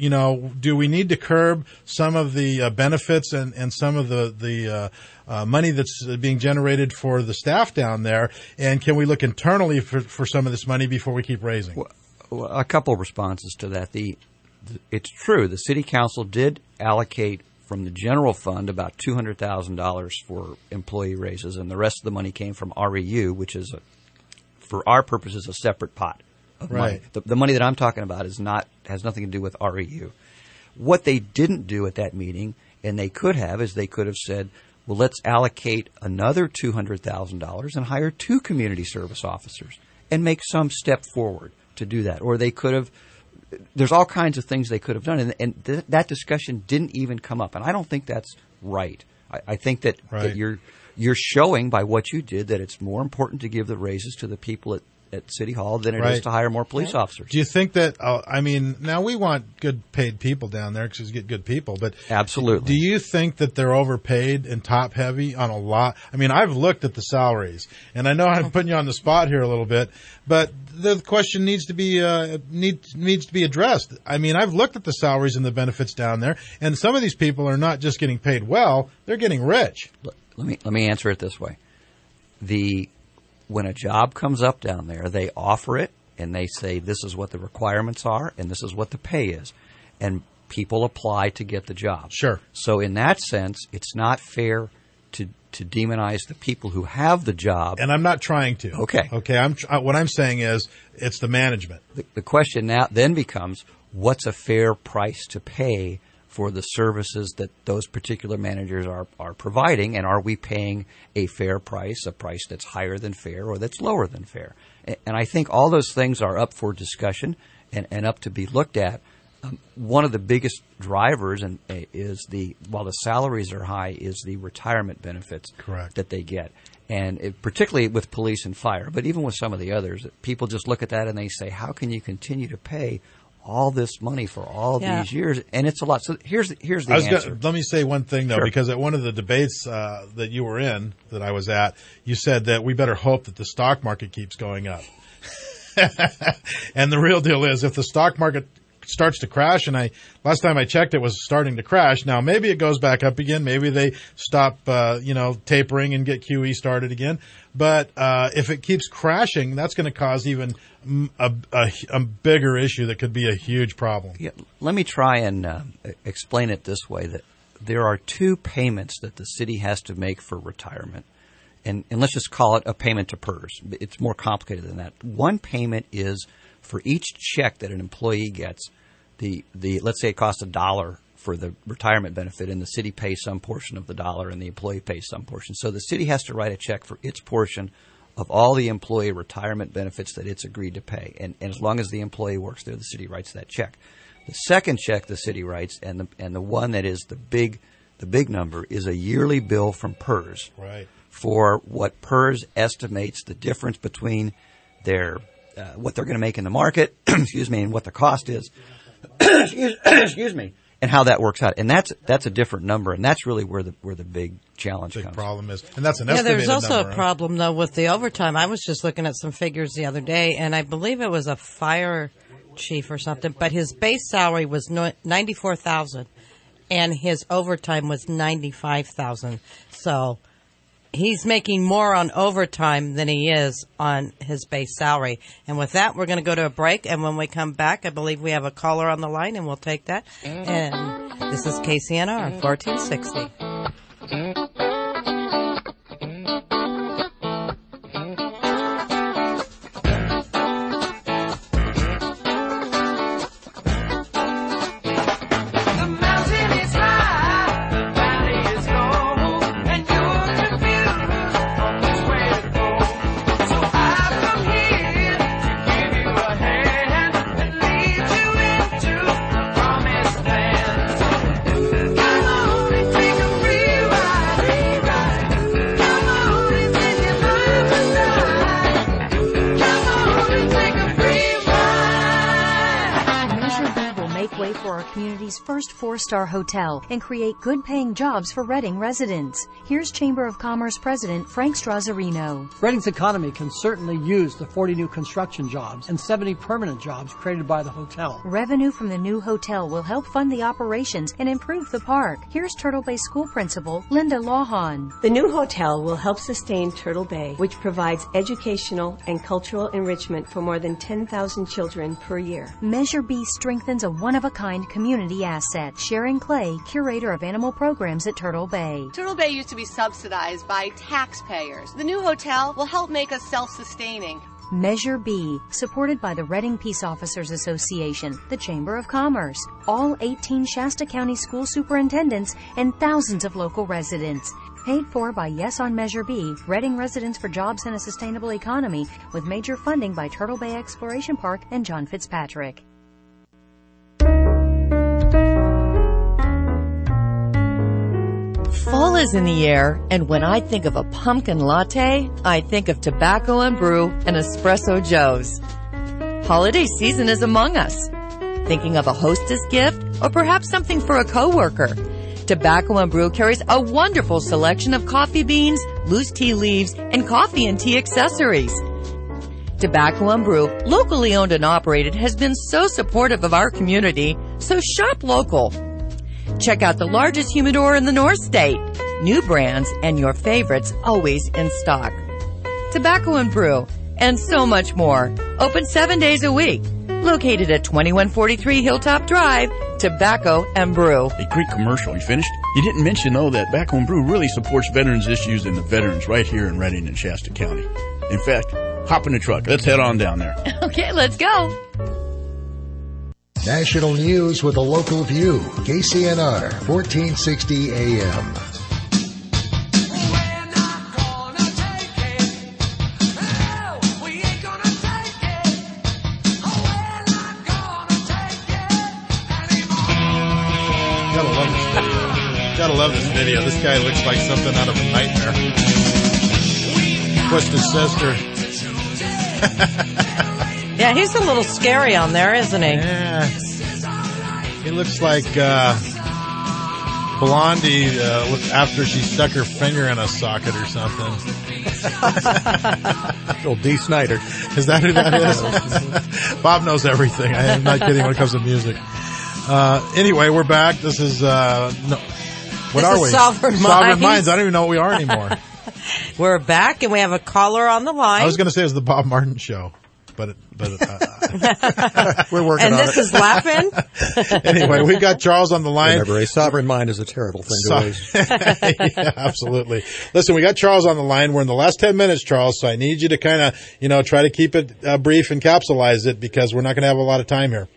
do we need to curb some of the benefits and some of the money that's being generated for the staff down there? And can we look internally for some of this money before we keep raising? Well, a couple of responses to that. It's true. The city council did allocate from the general fund about $200,000 for employee raises, and the rest of the money came from REU, which is, for our purposes, a separate pot of money. The money that I'm talking about has nothing to do with REU. What they didn't do at that meeting, and they could have, is they could have said, well, let's allocate another $200,000 and hire 2 community service officers and make some step forward to do that. Or they could have, there's all kinds of things they could have done. And that discussion didn't even come up. And I don't think that's right. I think that you're showing by what you did that it's more important to give the raises to the people at City Hall than it is to hire more police officers. Do you think that, now we want good paid people down there because you get good people, but absolutely. Do you think that they're overpaid and top heavy on a lot? I mean, I've looked at the salaries, and I know I'm putting you on the spot here a little bit, but the question needs to be addressed. I mean, I've looked at the salaries and the benefits down there, and some of these people are not just getting paid well; they're getting rich. Let me answer it this way: when a job comes up down there, they offer it and they say this is what the requirements are and this is what the pay is, and people apply to get the job. Sure. So in that sense, it's not fair to demonize the people who have the job. And I'm not trying to. Okay. What I'm saying is it's the management. The question now then becomes, what's a fair price to pay for the services that those particular managers are providing, and are we paying a fair price, a price that's higher than fair or that's lower than fair? And I think all those things are up for discussion and up to be looked at. one of the biggest drivers is while the salaries are high, is the retirement benefits that they get. And particularly with police and fire, but even with some of the others, people just look at that and they say, how can you continue to pay all this money for all these years? And it's a lot. So here's the answer. Let me say one thing, though, because at one of the debates that you were in, that I was at, you said that we better hope that the stock market keeps going up. And the real deal is, if the stock market starts to crash, and last time I checked, it was starting to crash. Now, maybe it goes back up again. Maybe they stop, tapering and get QE started again. But if it keeps crashing, that's going to cause even a bigger issue that could be a huge problem. Yeah, let me try and explain it this way: that there are two payments that the city has to make for retirement. And let's just call it a payment to PERS. It's more complicated than that. One payment is for each check that an employee gets. Let's say it costs $1 for the retirement benefit, and the city pays some portion of the dollar, and the employee pays some portion. So the city has to write a check for its portion of all the employee retirement benefits that it's agreed to pay. And as long as the employee works there, the city writes that check. The second check the city writes, and the one that is the big number, is a yearly bill from PERS. Right. For what PERS estimates the difference between their what they're going to make in the market, excuse me, and what the cost is, excuse me, and how that works out. And that's a different number, and that's really where the big challenge comes. Problem is, and that's an estimated there's also number, a problem though with the overtime. I was just looking at some figures the other day, and I believe it was a fire chief or something, but his base salary was $94,000, and his overtime was $95,000. So he's making more on overtime than he is on his base salary. And with that, we're going to go to a break. And when we come back, I believe we have a caller on the line, and we'll take that. And this is KCNR 1460. First four-star hotel and create good-paying jobs for Reading residents. Here's Chamber of Commerce President Frank Strazzarino. Reading's economy can certainly use the 40 new construction jobs and 70 permanent jobs created by the hotel. Revenue from the new hotel will help fund the operations and improve the park. Here's Turtle Bay School Principal Linda Lawhon. The new hotel will help sustain Turtle Bay, which provides educational and cultural enrichment for more than 10,000 children per year. Measure B strengthens a one-of-a-kind community asset. Sharon Clay, curator of animal programs at Turtle Bay. Turtle Bay used to be subsidized by taxpayers. The new hotel will help make us self-sustaining. Measure B, supported by the Reading Peace Officers Association, the Chamber of Commerce, all 18 Shasta County school superintendents, and thousands of local residents. Paid for by Yes on Measure B, Reading Residents for Jobs and a Sustainable Economy, with major funding by Turtle Bay Exploration Park and John Fitzpatrick. Fall is in the air, and when I think of a pumpkin latte, I think of Tobacco and Brew and Espresso Joe's. Holiday season is among us. Thinking of a hostess gift or perhaps something for a coworker? Tobacco and Brew carries a wonderful selection of coffee beans, loose tea leaves, and coffee and tea accessories. Tobacco and Brew, locally owned and operated, has been so supportive of our community, so shop local. Check out the largest humidor in the North State. New brands and your favorites always in stock. Tobacco and Brew, and so much more. Open 7 days a week. Located at 2143 Hilltop Drive, Tobacco and Brew. A quick commercial. You finished? You didn't mention, though, that Tobacco and Brew really supports veterans issues and the veterans right here in Reading and Shasta County. In fact, hop in the truck. Let's head on down there. Okay, let's go. National news with a local view. KCNR 1460 AM. gotta love this video. This guy looks like something out of a nightmare. Pushed his sister. Yeah, he's a little scary on there, isn't he? Yeah. He looks like Blondie after she stuck her finger in a socket or something. Old D. Snyder. Is that who that is? Bob knows everything. I am not kidding when it comes to music. Anyway, we're back. This is, what are we? Sovereign Minds. I don't even know what we are anymore. We're back, and we have a caller on the line. I was going to say it was the Bob Martin Show, but we're working on it. And this is laughing. Anyway, we've got Charles on the line. Remember, a sovereign mind is a terrible thing to waste. Yeah, absolutely. Listen, we got Charles on the line. We're in the last 10 minutes, Charles, so I need you to kind of, try to keep it brief and capsulize it because we're not going to have a lot of time here.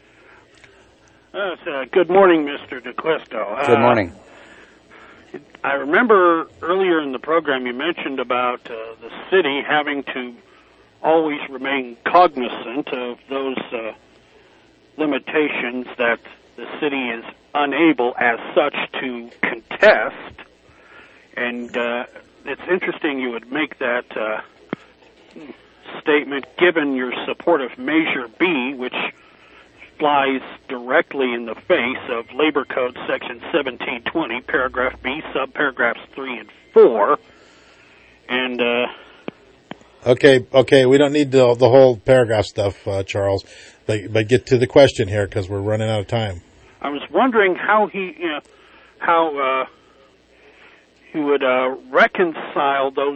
Good morning, Mr. DeQuisto. Good morning. I remember earlier in the program you mentioned about the city having to always remain cognizant of those limitations that the city is unable as such to contest. And it's interesting you would make that statement given your support of Measure B, which flies directly in the face of Labor Code Section 1720, Paragraph B, subparagraphs 3 and 4. And Okay, we don't need the whole paragraph stuff, Charles, but get to the question here because we're running out of time. I was wondering how he would reconcile those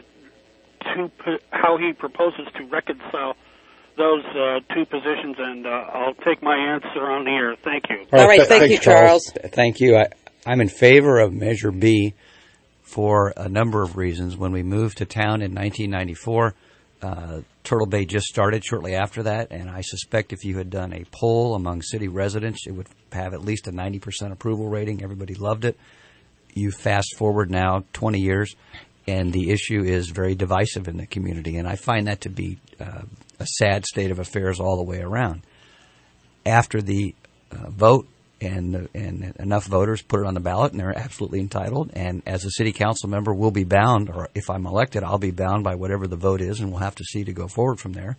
how he proposes to reconcile those two positions, and I'll take my answer on the air. Thank you. All right, thank you, Charles. Thank you. I'm in favor of Measure B for a number of reasons. When we moved to town in 1994, Turtle Bay just started shortly after that, and I suspect if you had done a poll among city residents, it would have at least a 90% approval rating. Everybody loved it. You fast forward now 20 years, and the issue is very divisive in the community, and I find that to be a sad state of affairs all the way around. After the vote and enough voters put it on the ballot, and they're absolutely entitled, and as a city council member, we'll be bound, or if I'm elected, I'll be bound by whatever the vote is, and we'll have to see to go forward from there.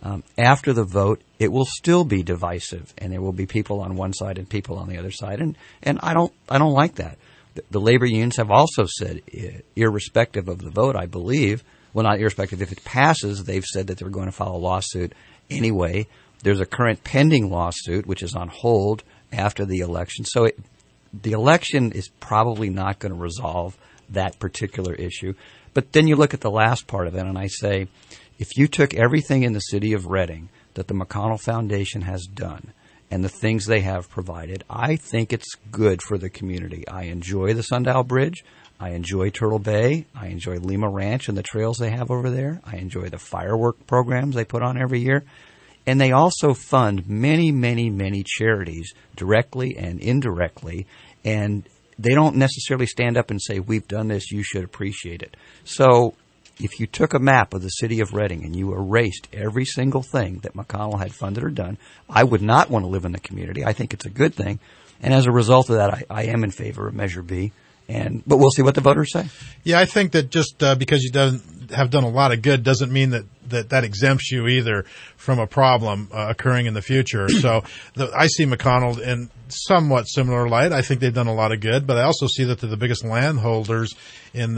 After the vote, it will still be divisive, and there will be people on one side and people on the other side, and I don't like that. The labor unions have also said, irrespective of the vote, I believe, well, not irrespective, if it passes, they've said that they're going to file a lawsuit anyway. There's a current pending lawsuit, which is on hold after the election. So the election is probably not going to resolve that particular issue. But then you look at the last part of it, and I say, if you took everything in the city of Reading that the McConnell Foundation has done and the things they have provided, I think it's good for the community. I enjoy the Sundial Bridge. I enjoy Turtle Bay. I enjoy Lima Ranch and the trails they have over there. I enjoy the firework programs they put on every year. And they also fund many, many, many charities directly and indirectly. And they don't necessarily stand up and say, we've done this, you should appreciate it. So if you took a map of the city of Reading and you erased every single thing that McConnell had funded or done, I would not want to live in the community. I think it's a good thing. And as a result of that, I am in favor of Measure B. But we'll see what the voters say. Yeah, I think that just because you have done a lot of good doesn't mean that exempts you either from a problem occurring in the future. So I see McConnell in somewhat similar light. I think they've done a lot of good, but I also see that they're the biggest landholders in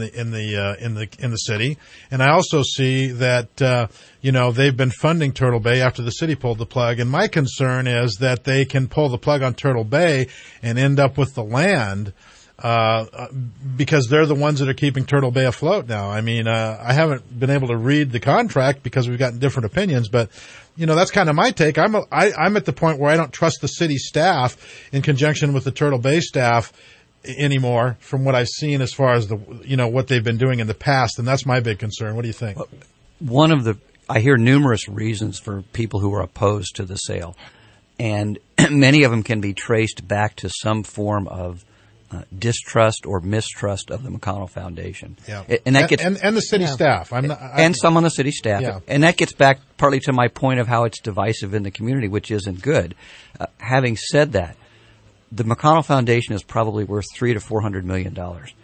the city, and I also see that they've been funding Turtle Bay after the city pulled the plug. And my concern is that they can pull the plug on Turtle Bay and end up with the land. Because they're the ones that are keeping Turtle Bay afloat now. I mean, I haven't been able to read the contract because we've gotten different opinions, but that's kind of my take. I'm at the point where I don't trust the city staff in conjunction with the Turtle Bay staff anymore from what I've seen as far as what they've been doing in the past, and that's my big concern. What do you think? I hear numerous reasons for people who are opposed to the sale, and many of them can be traced back to some form of distrust or mistrust of the McConnell Foundation. Yeah. And that gets and the city staff. And some on the city staff. Yeah. And that gets back partly to my point of how it's divisive in the community, which isn't good. Having said that, the McConnell Foundation is probably worth $300 to $400 million.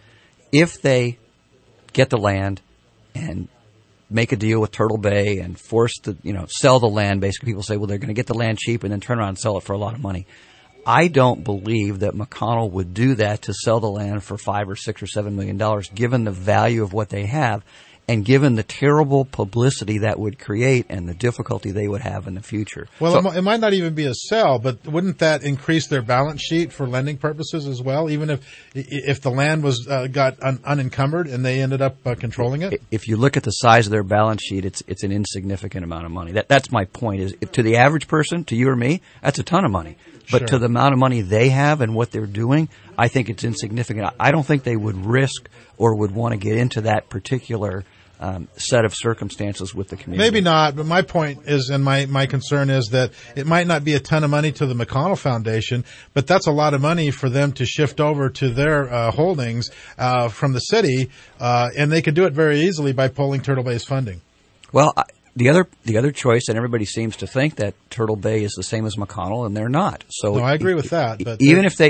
If they get the land and make a deal with Turtle Bay and sell the land, basically people say, well, they're going to get the land cheap and then turn around and sell it for a lot of money. I don't believe that McConnell would do that to sell the land for $5 or $6 or $7 million, given the value of what they have and given the terrible publicity that would create and the difficulty they would have in the future. Well, it might not even be a sell, but wouldn't that increase their balance sheet for lending purposes as well, even if the land was got unencumbered and they ended up controlling it? If you look at the size of their balance sheet, it's an insignificant amount of money. That's my point. Is to the average person, to you or me, that's a ton of money. But to the amount of money they have and what they're doing, I think it's insignificant. I don't think they would risk or would want to get into that particular set of circumstances with the community. Maybe not, but my point is, and my concern is that it might not be a ton of money to the McConnell Foundation, but that's a lot of money for them to shift over to their holdings from the city, and they could do it very easily by pulling Turtle Bay's funding. Well, the other choice, and everybody seems to think that Turtle Bay is the same as McConnell, and they're not. So no, I agree with that. But even if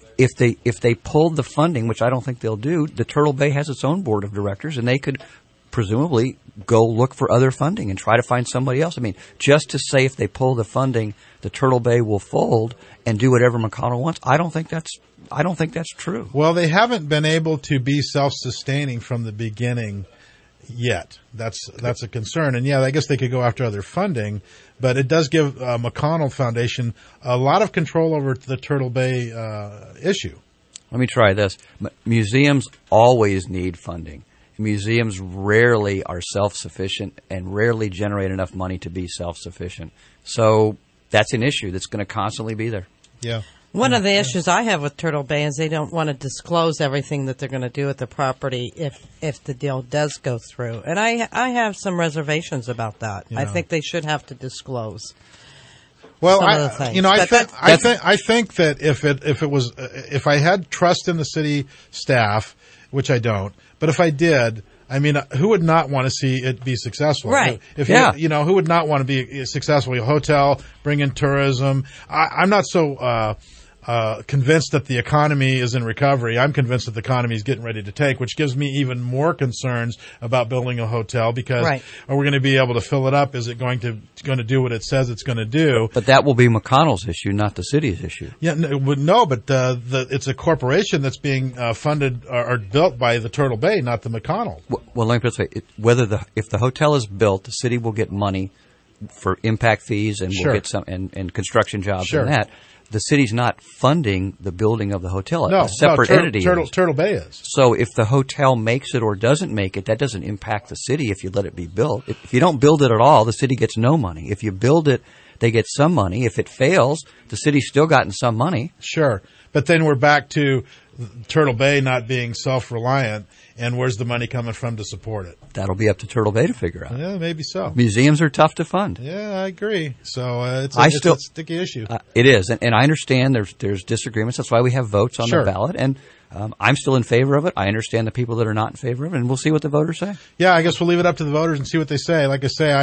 they pulled the funding, which I don't think they'll do, the Turtle Bay has its own board of directors, and they could presumably go look for other funding and try to find somebody else. I mean, just to say if they pull the funding, the Turtle Bay will fold and do whatever McConnell wants, I don't think that's true. Well, they haven't been able to be self-sustaining from the beginning yet. That's a concern. And yeah, I guess they could go after other funding, but it does give McConnell Foundation a lot of control over the Turtle Bay issue. Let me try this. Museums always need funding. Museums rarely are self-sufficient and rarely generate enough money to be self-sufficient. So that's an issue that's going to constantly be there. Yeah. One of the issues I have with Turtle Bay is they don't want to disclose everything that they're going to do with the property if the deal does go through. And I have some reservations about that. Yeah. I think they should have to disclose. Well, I think that if I had trust in the city staff, which I don't, but if I did, I mean, who would not want to see it be successful? Right. Who would not want to be successful? A hotel, bring in tourism. I'm not so convinced that the economy is in recovery. I'm convinced that the economy is getting ready to take, which gives me even more concerns about building a hotel because are we going to be able to fill it up? Is it going to do what it says it's going to do? But that will be McConnell's issue, not the city's issue. Yeah, no, but it's a corporation that's being funded or built by the Turtle Bay, not the McConnell. Well, let me put it this way: if the hotel is built, the city will get money for impact fees and we'll get some and construction jobs and that. The city's not funding the building of the hotel. No, a separate entity. Turtle Bay is. So if the hotel makes it or doesn't make it, that doesn't impact the city if you let it be built. If you don't build it at all, the city gets no money. If you build it, they get some money. If it fails, the city's still gotten some money. Sure. But then we're back to Turtle Bay not being self-reliant, and where's the money coming from to support it? That'll be up to Turtle Bay to figure out. Yeah, maybe so. Museums are tough to fund. Yeah, I agree. So it's a sticky issue. It is, and I understand there's disagreements. That's why we have votes on the ballot, and I'm still in favor of it. I understand the people that are not in favor of it, and we'll see what the voters say. Yeah, I guess we'll leave it up to the voters and see what they say. Like I say,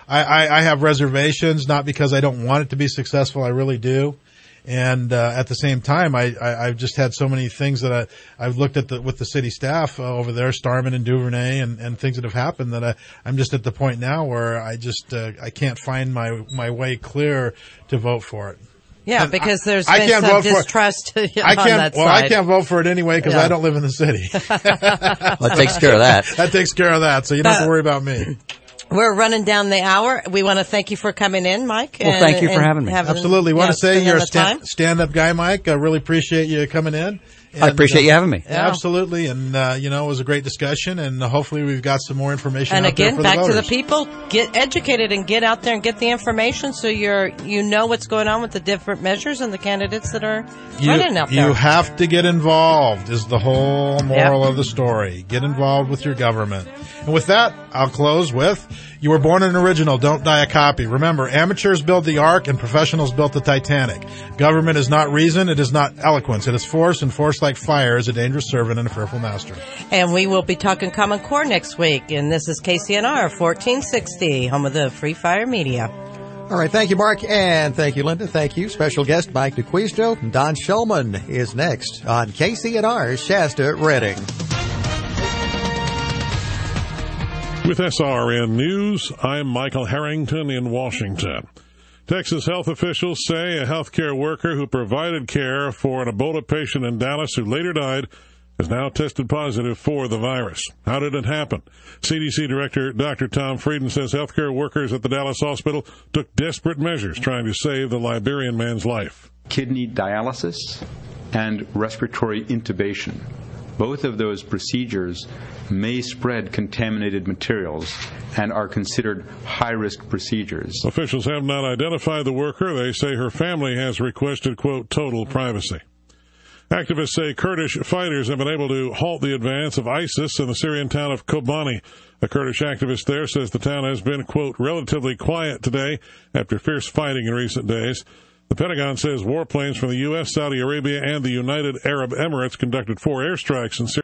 I have reservations, not because I don't want it to be successful. I really do. And at the same time, I've just had so many things that I've looked at with the city staff over there, Starman and Duvernay, and things that have happened that I'm just at the point now where I can't find my way clear to vote for it. Yeah, because there's been some distrust on that side. Well, I can't vote for it anyway because I don't live in the city. Well, that takes care of that. That takes care of that, so you don't have to worry about me. We're running down the hour. We want to thank you for coming in, Mike. Well, thank you for having me. Absolutely. Want to say you're a stand-up guy, Mike. I really appreciate you coming in. And, I appreciate you having me. Absolutely. And, it was a great discussion, and hopefully we've got some more information and out there for the voters. And again, back to the people, get educated and get out there and get the information so you know what's going on with the different measures and the candidates that are running out there. You have to get involved is the whole moral of the story. Get involved with your government. And with that, I'll close with, you were born an original, don't die a copy. Remember, amateurs build the Ark and professionals built the Titanic. Government is not reason, it is not eloquence. It is force, and force like fire is a dangerous servant and a fearful master. And we will be talking Common Core next week. And this is KCNR 1460, home of the Free Fire Media. All right, thank you, Mark, and thank you, Linda. Thank you. Special guest Mike DeQuisto. Don Shulman is next on KCNR's Shasta Redding. With SRN News, I'm Michael Harrington in Washington. Texas health officials say a healthcare worker who provided care for an Ebola patient in Dallas who later died has now tested positive for the virus. How did it happen? CDC Director Dr. Tom Frieden says healthcare workers at the Dallas hospital took desperate measures trying to save the Liberian man's life. Kidney dialysis and respiratory intubation. Both of those procedures may spread contaminated materials and are considered high-risk procedures. Officials have not identified the worker. They say her family has requested, quote, total privacy. Activists say Kurdish fighters have been able to halt the advance of ISIS in the Syrian town of Kobani. A Kurdish activist there says the town has been, quote, relatively quiet today after fierce fighting in recent days. The Pentagon says warplanes from the U.S., Saudi Arabia, and the United Arab Emirates conducted 4 airstrikes in Syria.